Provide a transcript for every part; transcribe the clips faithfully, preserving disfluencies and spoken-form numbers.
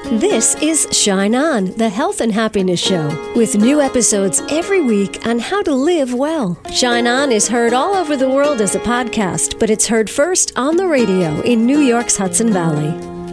This is Shine On, the health and happiness show, with new episodes every week on how to live well. Shine On is heard all over the world as a podcast, but it's heard first on the radio in New York's Hudson Valley.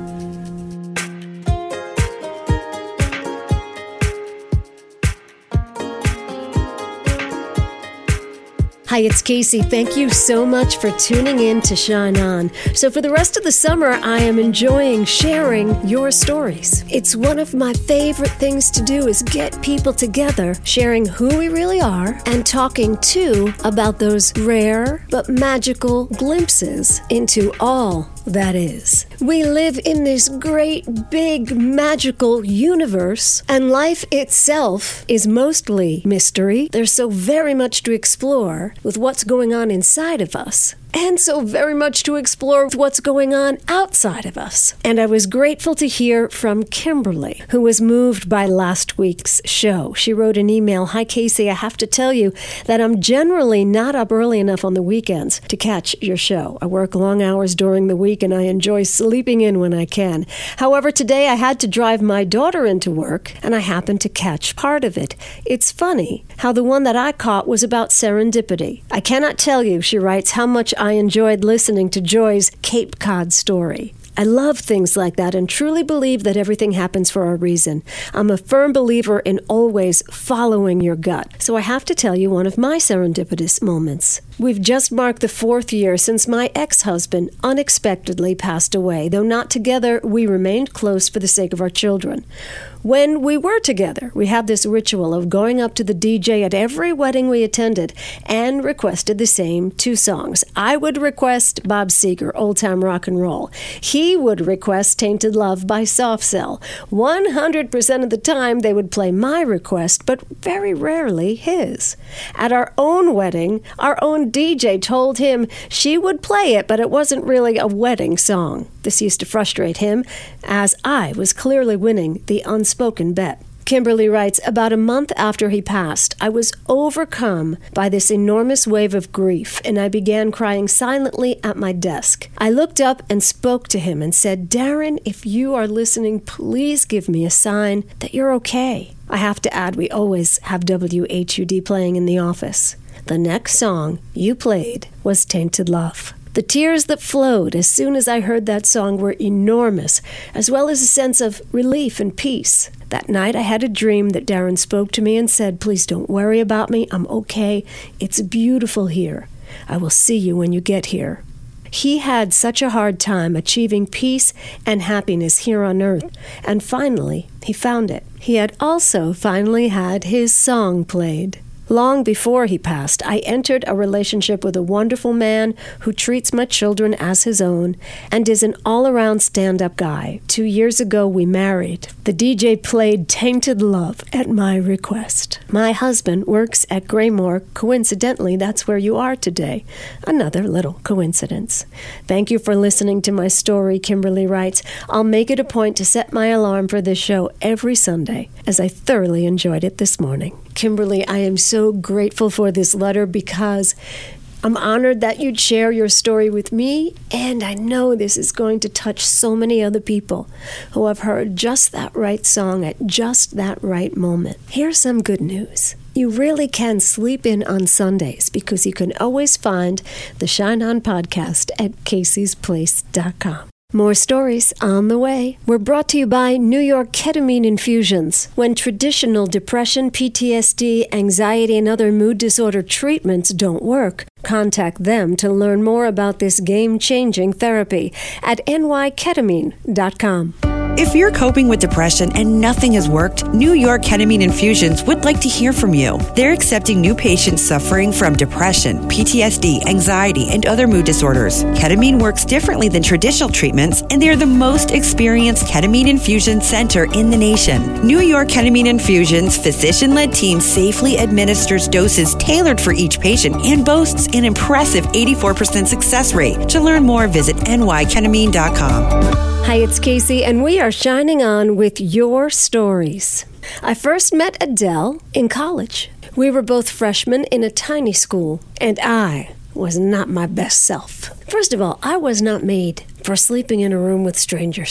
Hi, it's Casey. Thank you so much for tuning in to Shine On. So for the rest of the summer, I am enjoying sharing your stories. It's one of my favorite things to do is get people together, sharing who we really are and talking too about those rare but magical glimpses into all that is. We live in this great, big, magical universe, and life itself is mostly mystery. There's so very much to explore with what's going on inside of us, and so very much to explore with what's going on outside of us. And I was grateful to hear from Kimberly, who was moved by last week's show. She wrote an email, "Hi, Casey, I have to tell you that I'm generally not up early enough on the weekends to catch your show. I work long hours during the week, and I enjoy sleeping in when I can. However, today I had to drive my daughter into work, and I happened to catch part of it. It's funny how the one that I caught was about serendipity. I cannot tell you," she writes, "how much I enjoyed listening to Joy's Cape Cod story. I love things like that and truly believe that everything happens for a reason. I'm a firm believer in always following your gut. So I have to tell you one of my serendipitous moments. We've just marked the fourth year since my ex-husband unexpectedly passed away. Though not together, we remained close for the sake of our children. When we were together, we had this ritual of going up to the D J at every wedding we attended and requested the same two songs. I would request Bob Seger, Old Time Rock and Roll. He would request Tainted Love by Soft Cell. one hundred percent of the time, they would play my request, but very rarely his. At our own wedding, our own D J told him she would play it, but it wasn't really a wedding song. This used to frustrate him, as I was clearly winning the unspoken bet. Kimberly writes, about a month after he passed, I was overcome by this enormous wave of grief, and I began crying silently at my desk. I looked up and spoke to him and said, Darren, if you are listening, please give me a sign that you're okay. I have to add, we always have W H U D playing in the office. The next song you played was Tainted Love. The tears that flowed as soon as I heard that song were enormous, as well as a sense of relief and peace. That night I had a dream that Darren spoke to me and said, please don't worry about me, I'm okay, it's beautiful here. I will see you when you get here. He had such a hard time achieving peace and happiness here on earth, and finally he found it. He had also finally had his song played. Long before he passed, I entered a relationship with a wonderful man who treats my children as his own and is an all-around stand-up guy. Two years ago, we married. The D J played Tainted Love at my request. My husband works at Graymore. Coincidentally, that's where you are today. Another little coincidence. Thank you for listening to my story, Kimberly writes. I'll make it a point to set my alarm for this show every Sunday, as I thoroughly enjoyed it this morning. Kimberly, I am so grateful for this letter because I'm honored that you'd share your story with me, and I know this is going to touch so many other people who have heard just that right song at just that right moment. Here's some good news. You really can sleep in on Sundays because you can always find the Shine On podcast at Casey's Place dot com. More stories on the way. We're brought to you by New York Ketamine Infusions. When traditional depression, P T S D, anxiety, and other mood disorder treatments don't work, contact them to learn more about this game-changing therapy at N Y ketamine dot com. If you're coping with depression and nothing has worked, New York Ketamine Infusions would like to hear from you. They're accepting new patients suffering from depression, P T S D, anxiety, and other mood disorders. Ketamine works differently than traditional treatments, and they're the most experienced ketamine infusion center in the nation. New York Ketamine Infusions' physician-led team safely administers doses tailored for each patient and boasts an impressive eighty-four percent success rate. To learn more, visit N Y ketamine dot com. Hi, it's Casey, and we are shining on with your stories. I first met Adele in college. We were both freshmen in a tiny school, and I was not my best self. First of all, I was not made for sleeping in a room with strangers.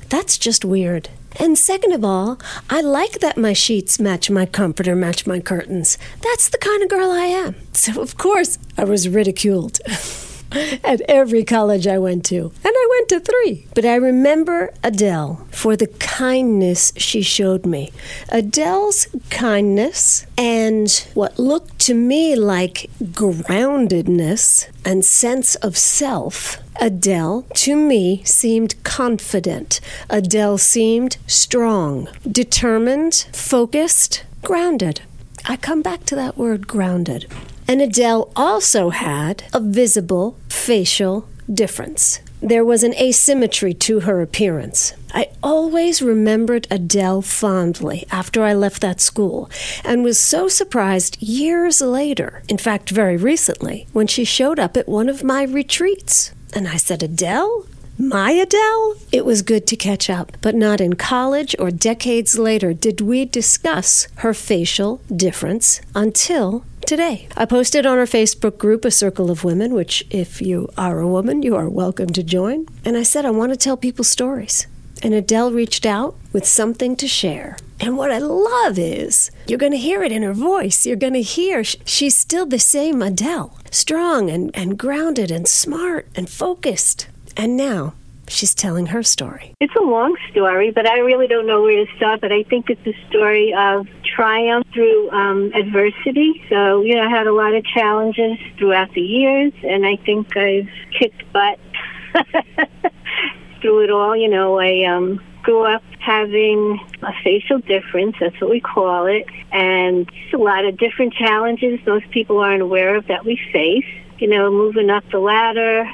That's just weird. And second of all, I like that my sheets match my comforter, match my curtains. That's the kind of girl I am. So, of course, I was ridiculed at every college I went to. And I went to three. But I remember Adele for the kindness she showed me. Adele's kindness and what looked to me like groundedness and sense of self. Adele, to me, seemed confident. Adele seemed strong, determined, focused, grounded. I come back to that word, grounded. And Adele also had a visible facial difference. There was an asymmetry to her appearance. I always remembered Adele fondly after I left that school and was so surprised years later, in fact very recently, when she showed up at one of my retreats. And I said, Adele? My Adele? It was good to catch up, but not in college or decades later did we discuss her facial difference until today. I posted on our Facebook group, A Circle of Women, which if you are a woman, you are welcome to join. And I said, I want to tell people stories. And Adele reached out with something to share. And what I love is, you're going to hear it in her voice. You're going to hear she's still the same Adele, strong and, and grounded and smart and focused. And now she's telling her story. It's a long story, but I really don't know where to start. But I think it's a story of triumph through um, adversity. So, you know, I had a lot of challenges throughout the years, and I think I've kicked butt through it all. You know, I um, grew up having a facial difference, that's what we call it, and a lot of different challenges most people aren't aware of that we face. You know, moving up the ladder,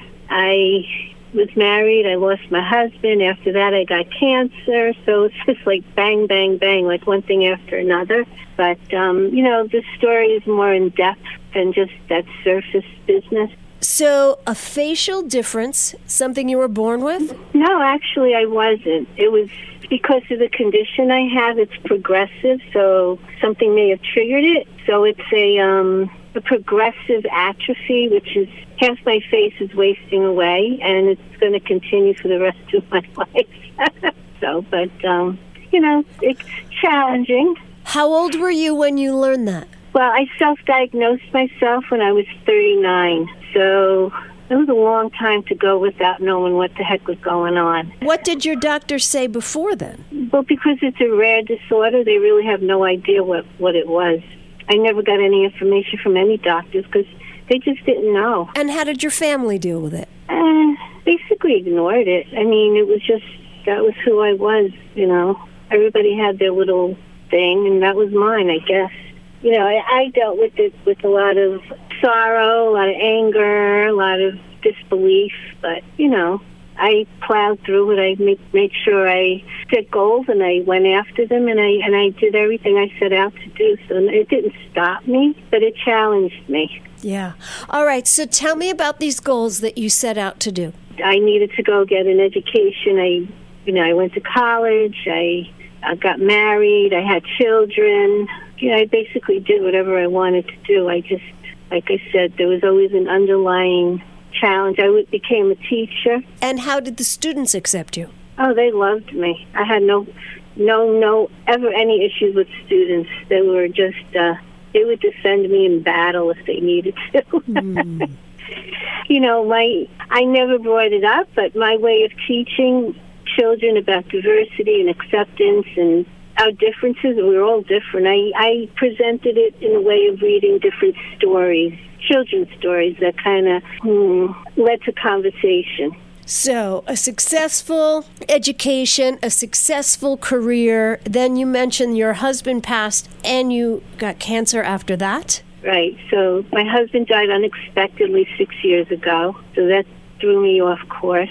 I was married, I lost my husband. After that, I got cancer. So it's just like bang, bang, bang, like one thing after another. But, um, you know, this story is more in depth than just that surface business. So a facial difference, something you were born with? No, actually, I wasn't. It was because of the condition I have. It's progressive, so something may have triggered it. So it's a um, a progressive atrophy, which is half my face is wasting away, and it's going to continue for the rest of my life. so, but, um, you know, it's challenging. How old were you when you learned that? Well, I self-diagnosed myself when I was thirty-nine, so it was a long time to go without knowing what the heck was going on. What did your doctor say before then? Well, because it's a rare disorder, they really have no idea what, what it was. I never got any information from any doctors because they just didn't know. And how did your family deal with it? Uh, basically ignored it. I mean, it was just, that was who I was, you know. Everybody had their little thing, and that was mine, I guess. You know, I, I dealt with it with a lot of sorrow, a lot of anger, a lot of disbelief, but, you know, I plowed through it. I made, made sure I set goals, and I went after them, and I and I did everything I set out to do. So it didn't stop me, but it challenged me. Yeah. All right, so tell me about these goals that you set out to do. I needed to go get an education. I, you know, I went to college. I, I got married. I had children. You know, I basically did whatever I wanted to do. I just, like I said, there was always an underlying challenge. I became a teacher. And how did the students accept you? Oh, they loved me. I had no, no, no, ever any issues with students. They were just, uh, they would defend me in battle if they needed to. Mm. You know, my, I never brought it up, but my way of teaching children about diversity and acceptance and our differences, we were all different. I, I presented it in a way of reading different stories, children's stories that kind of hmm, led to conversation. So, a successful education, a successful career, then you mentioned your husband passed and you got cancer after that? Right. So, my husband died unexpectedly six years ago, so that threw me off course.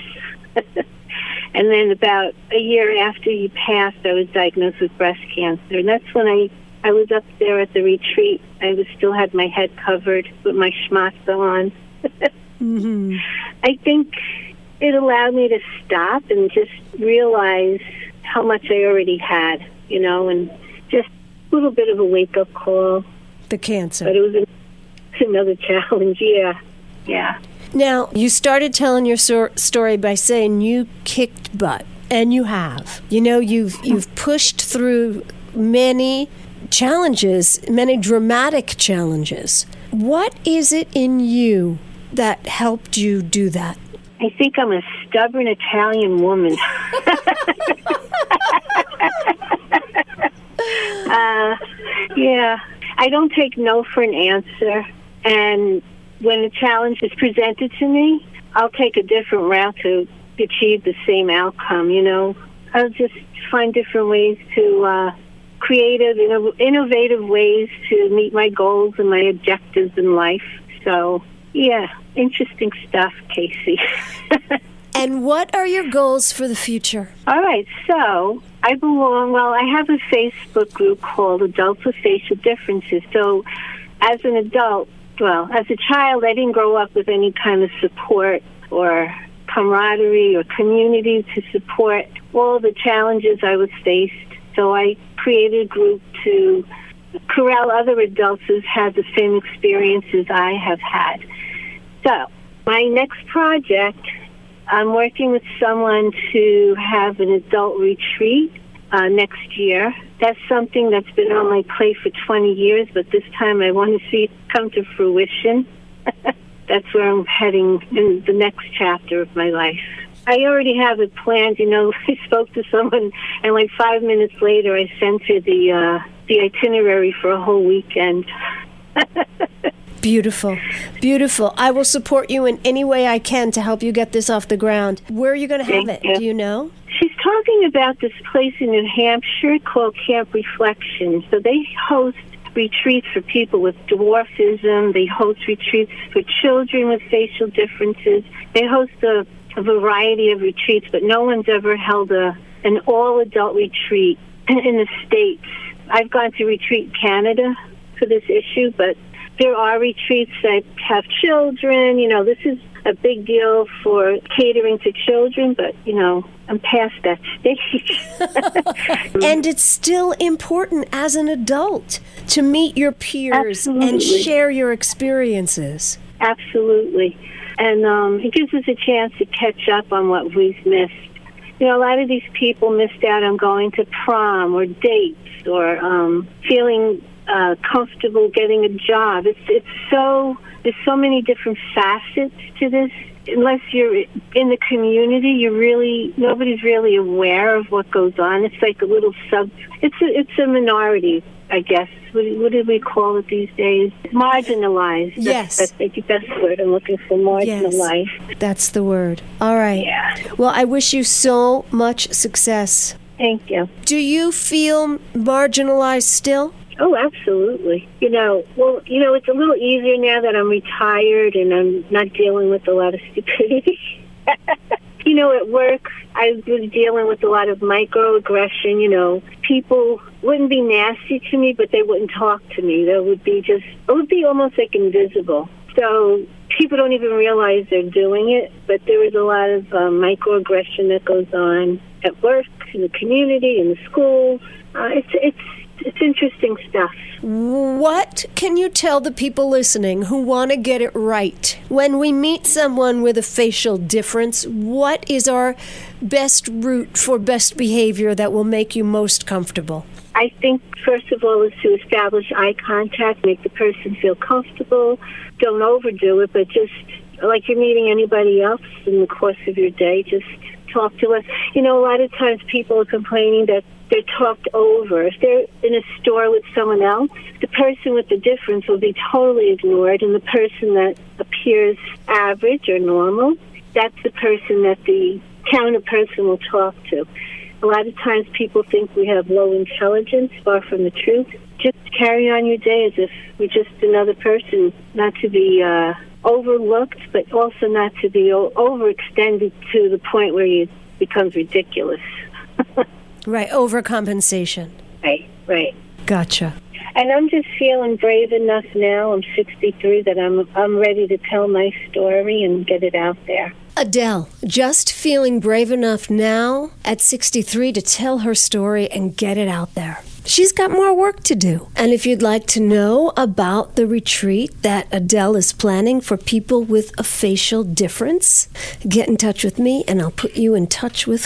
And then about a year after he passed, I was diagnosed with breast cancer. And that's when I, I was up there at the retreat. I was still had my head covered with my schmata on. mm-hmm. I think it allowed me to stop and just realize how much I already had, you know, and just a little bit of a wake-up call. The cancer. But it was another challenge, yeah, yeah. Now, you started telling your so- story by saying you kicked butt. And you have. You know, you've you've pushed through many challenges, many dramatic challenges. What is it in you that helped you do that? I think I'm a stubborn Italian woman. uh, yeah, I don't take no for an answer. And when a challenge is presented to me, I'll take a different route to achieve the same outcome, you know. I'll just find different ways to, uh, creative, inno- innovative ways to meet my goals and my objectives in life. So, yeah, interesting stuff, Casey. And what are your goals for the future? All right, so I belong, well, I have a Facebook group called Adults with Facial Differences. So as an adult, well, as a child, I didn't grow up with any kind of support or camaraderie or community to support all the challenges I was faced. So I created a group to corral other adults who've had the same experiences I have had. So my next project, I'm working with someone to have an adult retreat uh, next year. That's something that's been on my plate for twenty years, but this time I want to see it come to fruition. That's where I'm heading in the next chapter of my life. I already have it planned. You know, I spoke to someone, and like five minutes later, I sent her the uh, the itinerary for a whole weekend. Beautiful. Beautiful. I will support you in any way I can to help you get this off the ground. Where are you going to have Thank it? you. Do you know? She's talking about this place in New Hampshire called Camp Reflection. So they host retreats for people with dwarfism. They host retreats for children with facial differences. They host a, a variety of retreats, but no one's ever held a an all-adult retreat in the States. I've gone to Retreat Canada for this issue, but there are retreats that have children. You know, this is a big deal for catering to children, but, you know, I'm past that stage. And it's still important as an adult to meet your peers Absolutely. and share your experiences. Absolutely. And um, it gives us a chance to catch up on what we've missed. You know, a lot of these people missed out on going to prom or dates or um, feeling uh, comfortable getting a job. It's it's so there's so many different facets to this. Unless you're in the community, you're really nobody's really aware of what goes on. It's like a little sub. It's a, it's a minority, I guess. What, what did we call it these days? Marginalized. Yes. That's, that's the best word I'm looking for. Marginalized. Yes, that's the word. All right. Yeah. Well, I wish you so much success. Thank you. Do you feel marginalized still? Oh, absolutely. You know, well, you know, it's a little easier now that I'm retired and I'm not dealing with a lot of stupidity. You know, at work, I was dealing with a lot of microaggression. You know, people wouldn't be nasty to me, but they wouldn't talk to me. They would be just, it would be almost like invisible. So people don't even realize they're doing it, but there is a lot of um, microaggression that goes on at work, in the community, in the schools. Uh, it's it's it's interesting stuff. What can you tell the people listening who want to get it right? When we meet someone with a facial difference, what is our best route for best behavior that will make you most comfortable? I think, first of all, is to establish eye contact, make the person feel comfortable. Don't overdo it, but just like you're meeting anybody else in the course of your day, just talk to us. You know, a lot of times people are complaining that they're talked over. If they're in a store with someone else, the person with the difference will be totally ignored, and the person that appears average or normal, that's the person that the counter person will talk to. A lot of times people think we have low intelligence, far from the truth. Just carry on your day as if we're just another person, not to be uh, overlooked, but also not to be o- overextended to the point where it becomes ridiculous. Right, overcompensation. Right, right. Gotcha. And I'm just feeling brave enough now. I'm sixty-three that I'm I'm ready to tell my story and get it out there. Adele, just feeling brave enough now at sixty-three to tell her story and get it out there. She's got more work to do. And if you'd like to know about the retreat that Adele is planning for people with a facial difference, get in touch with me and I'll put you in touch with her.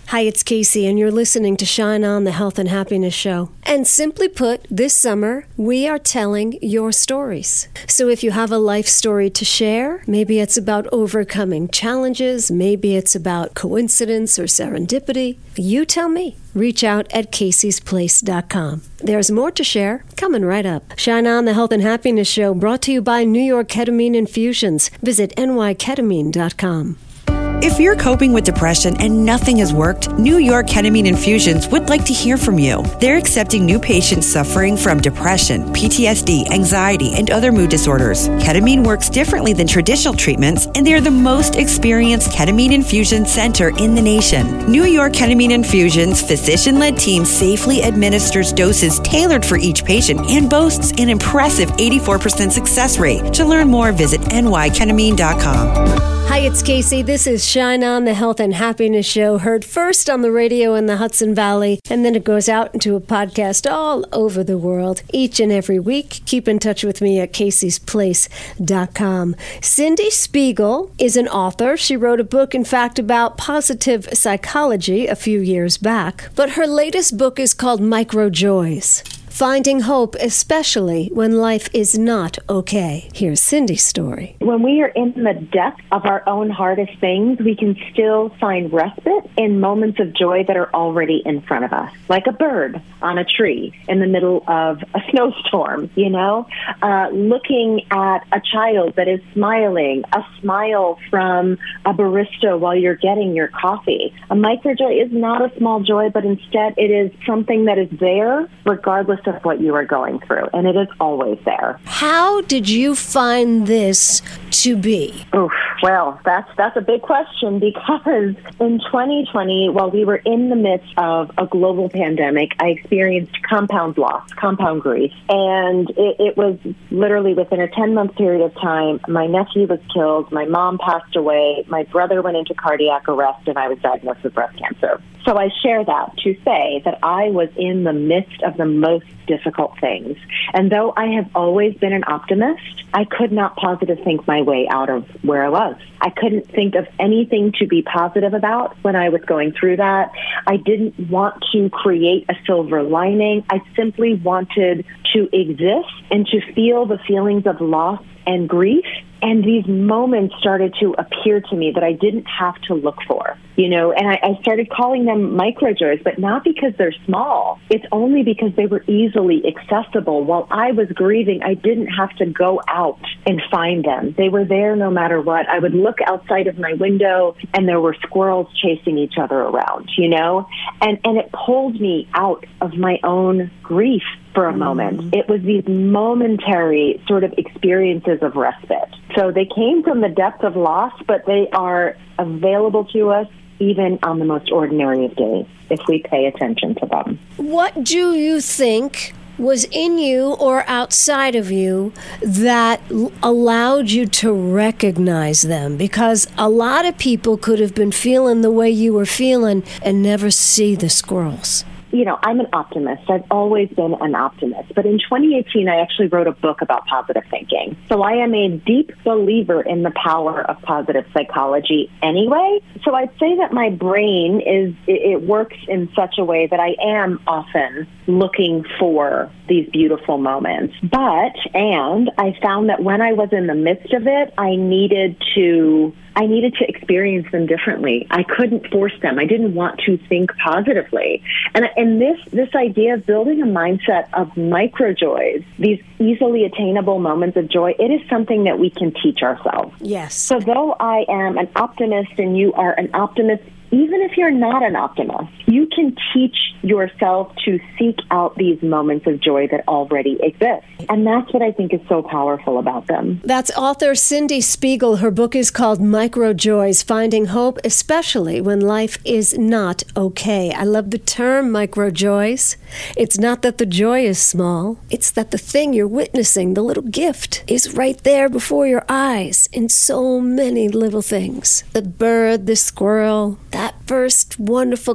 Hi, it's Casey, and you're listening to Shine On, the Health and Happiness Show. And simply put, this summer, we are telling your stories. So if you have a life story to share, maybe it's about overcoming challenges, maybe it's about coincidence or serendipity, you tell me. Reach out at Casey's Place dot com. There's more to share coming right up. Shine On, the Health and Happiness Show, brought to you by New York Ketamine Infusions. Visit N Y ketamine dot com. If you're coping with depression and nothing has worked, New York Ketamine Infusions would like to hear from you. They're accepting new patients suffering from depression, P T S D, anxiety, and other mood disorders. Ketamine works differently than traditional treatments, and they're the most experienced ketamine infusion center in the nation. New York Ketamine Infusions' physician-led team safely administers doses tailored for each patient and boasts an impressive eighty-four percent success rate. To learn more, visit N Y ketamine dot com. Hi, it's Casey. This is Shine On, the Health and Happiness Show, heard first on the radio in the Hudson Valley, and then it goes out into a podcast all over the world each and every week. Keep in touch with me at Casey's Place dot com. Cindy Spiegel is an author. She wrote a book, in fact, about positive psychology a few years back, but her latest book is called Micro Joys. Finding hope, especially when life is not okay. Here's Cindy's story. When we are in the depth of our own hardest things, we can still find respite in moments of joy that are already in front of us, like a bird on a tree in the middle of a snowstorm, you know, uh, looking at a child that is smiling, a smile from a barista while you're getting your coffee. A micro joy is not a small joy, but instead it is something that is there regardless of what you are going through, and it is always there. How did you find this to be? Oof, well, that's that's a big question, because in twenty twenty, while we were in the midst of a global pandemic, I experienced compound loss, compound grief, and it, it was literally within a ten-month period of time. My nephew was killed, my mom passed away, my brother went into cardiac arrest, and I was diagnosed with breast cancer. So I share that to say that I was in the midst of the most difficult things. And though I have always been an optimist, I could not positive think my way out of where I was. I couldn't think of anything to be positive about when I was going through that. I didn't want to create a silver lining. I simply wanted to exist and to feel the feelings of loss and grief. And these moments started to appear to me that I didn't have to look for, you know, and I, I started calling them micro joys, but not because they're small. It's only because they were easily accessible. While I was grieving, I didn't have to go out and find them. They were there no matter what. I would look outside of my window and there were squirrels chasing each other around, you know, and, and it pulled me out of my own grief for a mm. moment. It was these momentary sort of experiences of respite. So they came from the depth of loss, but they are available to us even on the most ordinary of days if we pay attention to them. What do you think was in you or outside of you that l- allowed you to recognize them? Because a lot of people could have been feeling the way you were feeling and never see the squirrels. You know, I'm an optimist. I've always been an optimist. But in twenty eighteen, I actually wrote a book about positive thinking. So I am a deep believer in the power of positive psychology anyway. So I'd say that my brain is, it works in such a way that I am often looking for these beautiful moments. But, and I found that when I was in the midst of it, I needed to I needed to experience them differently. I couldn't force them. I didn't want to think positively. And and this this idea of building a mindset of micro joys, these easily attainable moments of joy, it is something that we can teach ourselves. Yes. So though I am an optimist and you are an optimist, even if you're not an optimist, you can teach yourself to seek out these moments of joy that already exist. And that's what I think is so powerful about them. That's author Cindy Spiegel. Her book is called Micro Joys, Finding Hope, especially when life is not okay. I love the term micro joys. It's not that the joy is small. It's that the thing you're witnessing, the little gift, is right there before your eyes in so many little things. The bird, the squirrel, that first wonderful cup of coffee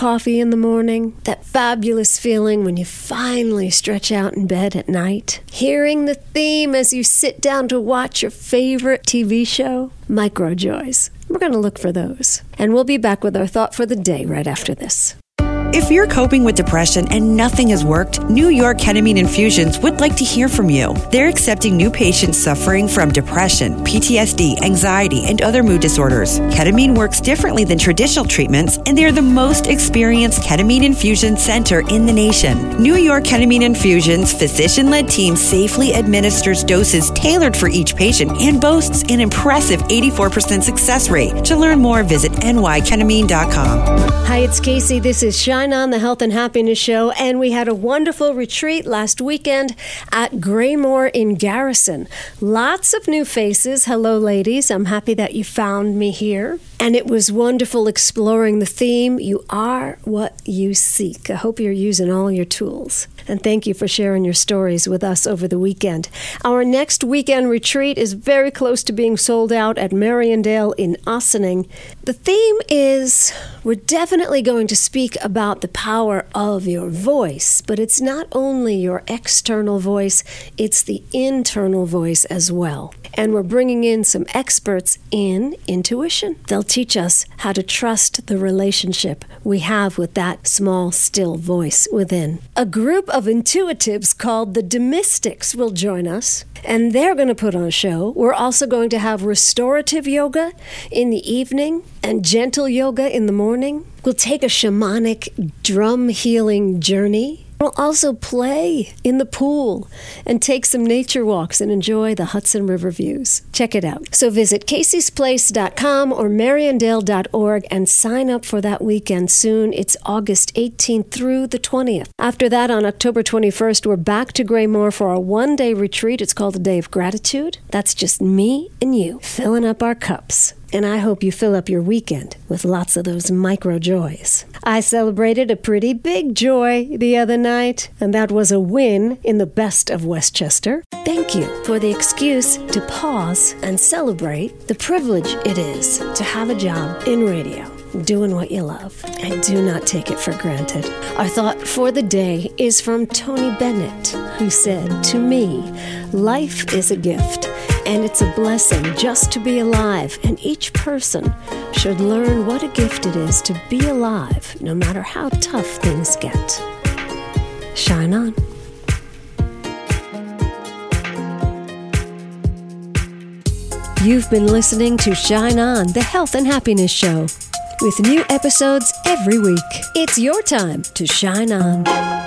coffee in the morning, that fabulous feeling when you finally stretch out in bed at night, hearing the theme as you sit down to watch your favorite T V show, micro joys. We're going to look for those. And we'll be back with our thought for the day right after this. If you're coping with depression and nothing has worked, New York Ketamine Infusions would like to hear from you. They're accepting new patients suffering from depression, P T S D, anxiety, and other mood disorders. Ketamine works differently than traditional treatments, and they're the most experienced ketamine infusion center in the nation. New York Ketamine Infusions' physician-led team safely administers doses tailored for each patient and boasts an impressive eighty-four percent success rate. To learn more, visit N Y ketamine dot com. Hi, it's Casey. This is Shine On, the Health and Happiness Show, and we had a wonderful retreat last weekend at Graymore in Garrison. Lots of new faces. Hello, ladies. I'm happy that you found me here. And it was wonderful exploring the theme, You Are What You Seek. I hope you're using all your tools. And thank you for sharing your stories with us over the weekend. Our next weekend retreat is very close to being sold out at Mariandale in Ossining. The theme is, we're definitely going to speak about the power of your voice, but it's not only your external voice, it's the internal voice as well. And we're bringing in some experts in intuition. They'll teach us how to trust the relationship we have with that small, still voice within. A group of intuitives called the Domestics will join us, and they're going to put on a show. We're also going to have restorative yoga in the evening and gentle yoga in the morning. We'll take a shamanic drum healing journey. We'll also play in the pool and take some nature walks and enjoy the Hudson River views. Check it out. So visit Casey's Place dot com or Mariandale dot org and sign up for that weekend soon. It's August eighteenth through the twentieth. After that, on October twenty-first, we're back to Graymore for a one-day retreat. It's called a Day of Gratitude. That's just me and you filling up our cups. And I hope you fill up your weekend with lots of those micro joys. I celebrated a pretty big joy the other night, and that was a win in the Best of Westchester. Thank you for the excuse to pause and celebrate the privilege it is to have a job in radio, doing what you love. I do not take it for granted. Our thought for the day is from Tony Bennett, who said, "To me, life is a gift, and it's a blessing just to be alive, and each person should learn what a gift it is to be alive, no matter how tough things get." Shine on. You've been listening to Shine On, the Health and Happiness Show, with new episodes every week. It's your time to shine on.